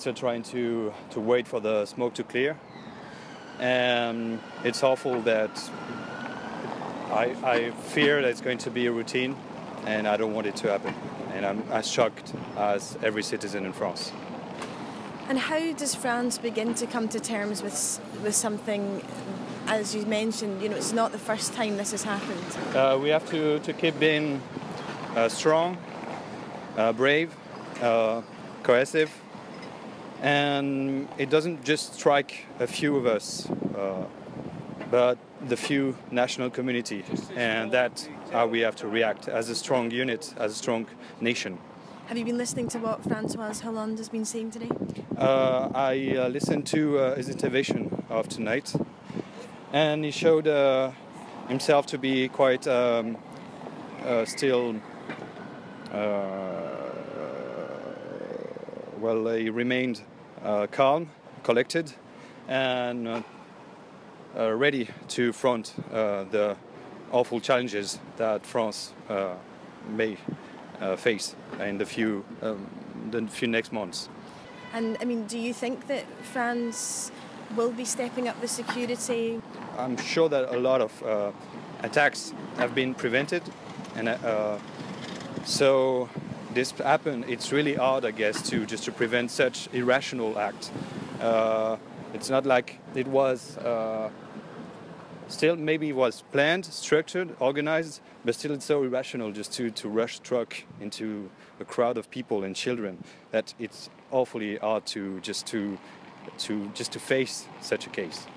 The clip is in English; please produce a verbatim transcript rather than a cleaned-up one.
still trying to, to wait for the smoke to clear. And it's awful that I, I fear that it's going to be a routine, and I don't want it to happen. And I'm as shocked as every citizen in France. And how does France begin to come to terms with with something, as you mentioned, you know, it's not the first time this has happened? Uh, we have to, to keep being uh, strong, uh, brave, uh, cohesive, and it doesn't just strike a few of us, uh, but the few national community, and that's how we have to react as a strong unit, as a strong nation. Have you been listening to what François Hollande has been saying today? Uh, I uh, listened to uh, his intervention of tonight, and he showed uh, himself to be quite um, uh, still, uh, well, he remained uh, calm, collected, and uh, uh, ready to front uh, the awful challenges that France uh, may uh, face in the few, um, the few next months. And, I mean, do you think that France will be stepping up the security? I'm sure that a lot of uh, attacks have been prevented, and uh, so this happened. It's really hard, I guess, to just to prevent such irrational act. Uh, it's not like it was. Uh, Still, maybe it was planned, structured, organized, but still it's so irrational just to, to rush truck into a crowd of people and children that it's awfully hard to just to to just to face such a case.